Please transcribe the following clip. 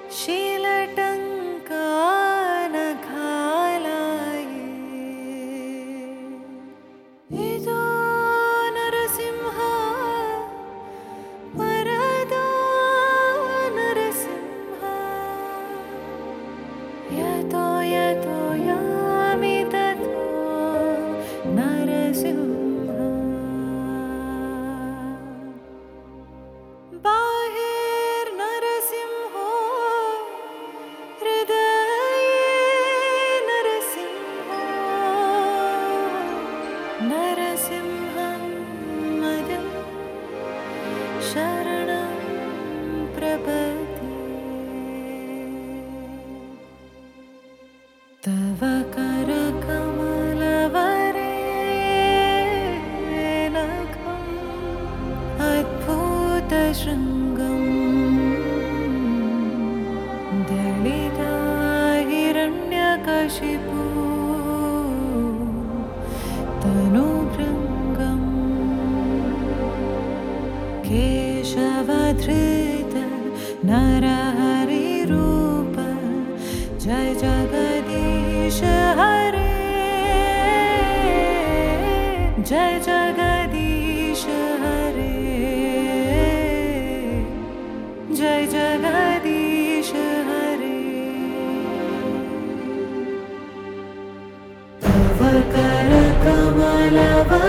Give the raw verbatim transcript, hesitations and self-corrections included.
शीलटङ्कानघालाये इदो नरसिंह वरदो नरसिंह यतो यतो यामि ततो नरसिंह बाहिर्नरसिंहो हृदये नरसिंहो नरसिंहं मदं शरणं प्रपद्ये तव करकमलवरे नखम् अद्भुतशृङ्गम् दलिता हिरण्यकशिपु तनुभृङ्गम् केशवधृत नरहरिरूप जय जगदीश हरे जय जगदीश हरे जय जगदीश हरे तव करकमलवरे